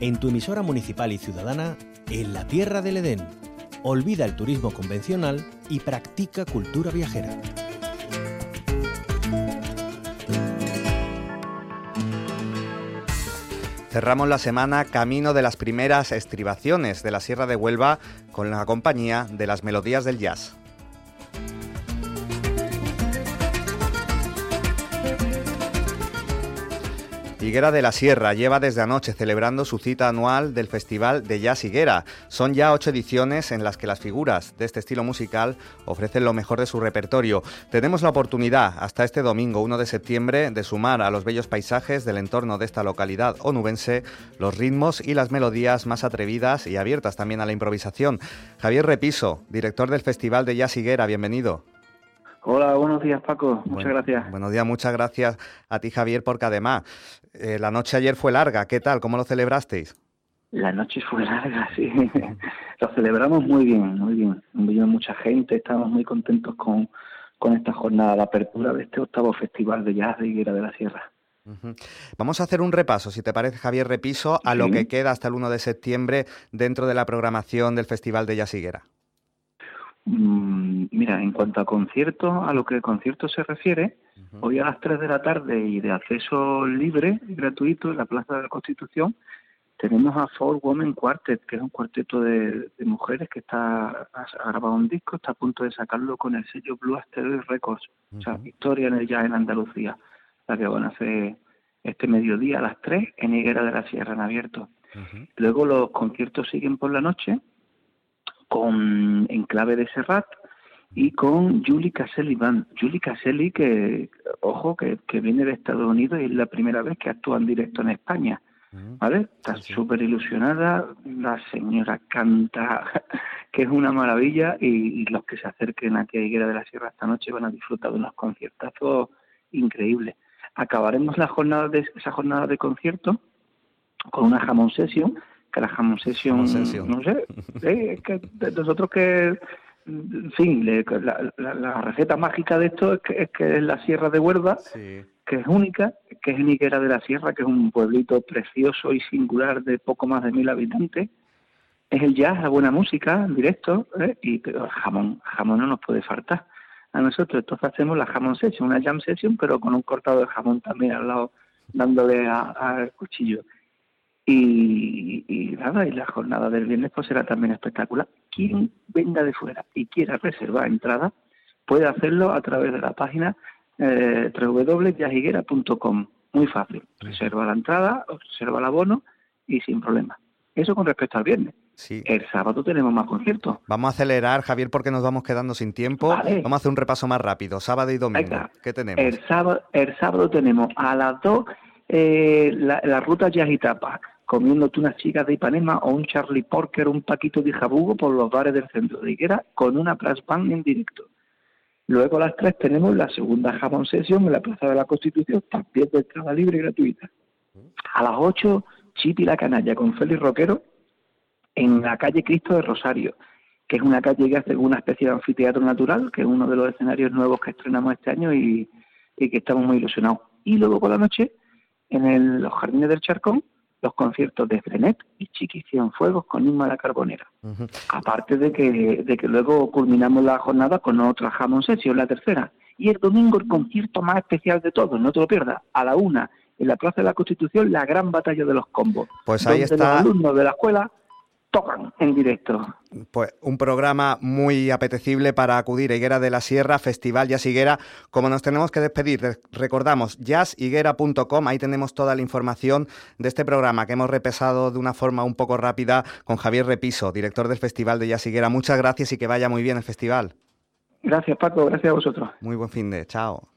en tu emisora municipal y ciudadana, en la Tierra del Edén. Olvida el turismo convencional y practica cultura viajera. Cerramos la semana camino de las primeras estribaciones de la Sierra de Huelva con la compañía de las Melodías del Jazz. Higuera de la Sierra lleva desde anoche celebrando su cita anual del Festival de Jazz Higuera. Son ya 8 ediciones en las que las figuras de este estilo musical ofrecen lo mejor de su repertorio. Tenemos la oportunidad, hasta este domingo 1 de septiembre, de sumar a los bellos paisajes del entorno de esta localidad onubense los ritmos y las melodías más atrevidas y abiertas también a la improvisación. Javier Repiso, director del Festival de Jazz Higuera, bienvenido. Hola, buenos días, Paco. Muchas gracias. Buenos días, muchas gracias a ti, Javier, porque además la noche ayer fue larga. ¿Qué tal? ¿Cómo lo celebrasteis? La noche fue larga, sí. Lo celebramos muy bien, muy bien. Vino mucha gente, estábamos muy contentos con esta jornada, la apertura de este 8º Festival de Jazz de Higuera de la Sierra. Vamos a hacer un repaso, si te parece, Javier Repiso, a lo que queda hasta el 1 de septiembre dentro de la programación del Festival de Jazz Higuera. Mira, en cuanto a conciertos, a lo que el concierto se refiere, hoy a las 3 de la tarde y de acceso libre y gratuito en la Plaza de la Constitución, tenemos a Four Women Quartet, que es un cuarteto de mujeres que ha grabado un disco, está a punto de sacarlo con el sello Blue Asteroid Records, o sea, historia en el jazz en Andalucía, la que van a hacer este mediodía a las 3 en Higuera de la Sierra, en abierto. Luego los conciertos siguen por la noche, con Enclave de Serrat y con Julie Caselli Band. Julie Caselli, que viene de Estados Unidos y es la primera vez que actúa en directo en España, ¿vale? Está súper ilusionada, la señora canta, que es una maravilla, y los que se acerquen aquí a Higuera de la Sierra esta noche van a disfrutar de unos conciertazos increíbles. Acabaremos esa jornada de concierto con una jamón session, que la jamón session, no sé, es que nosotros que, en fin, la receta mágica de esto es que es la Sierra de Huelva, que es única, que es en Higuera de la Sierra, que es un pueblito precioso y singular de poco más de 1000 habitantes. Es el jazz, la buena música, en directo, pero el jamón no nos puede faltar a nosotros. Entonces hacemos la jamón session, una jam session, pero con un cortado de jamón también al lado, dándole al cuchillo. Y nada, y la jornada del viernes pues será también espectacular. Quien venga de fuera y quiera reservar entrada puede hacerlo a través de la página www.jazzhiguera.com. Muy fácil. Reserva la entrada, reserva el abono y sin problema. Eso con respecto al viernes. Sí. El sábado tenemos más conciertos. Vamos a acelerar, Javier, porque nos vamos quedando sin tiempo. Vale. Vamos a hacer un repaso más rápido. Sábado y domingo. Venga. ¿Qué tenemos? El sábado tenemos a las 2 la ruta Jazz y Tapas, comiéndote unas chicas de Ipanema o un Charlie Porker o un Paquito de Jabugo por los bares del centro de Higuera con una brass band en directo. Luego a las 3 tenemos la segunda jamón session en la Plaza de la Constitución, también de entrada libre y gratuita. A las 8, Chip y la Canalla con Félix Roquero en la calle Cristo de Rosario, que es una calle que hace una especie de anfiteatro natural, que es uno de los escenarios nuevos que estrenamos este año y que estamos muy ilusionados. Y luego por la noche, en los Jardines del Charcón, los conciertos de Frenet y Chiqui Cienfuegos con Inma la Carbonera. Aparte de que luego culminamos la jornada con otra jamón session, la tercera. Y el domingo el concierto más especial de todos, no te lo pierdas, a la 1, en la Plaza de la Constitución, la gran batalla de los combos. Pues ahí donde está. Los alumnos de la escuela tocan en directo. Pues un programa muy apetecible para acudir a Higuera de la Sierra, Festival Jazz Higuera. Como nos tenemos que despedir, recordamos jazzhiguera.com, ahí tenemos toda la información de este programa que hemos repasado de una forma un poco rápida con Javier Repiso, director del Festival de Jazz Higuera. Muchas gracias y que vaya muy bien el festival. Gracias, Paco, gracias a vosotros. Muy buen fin de, chao.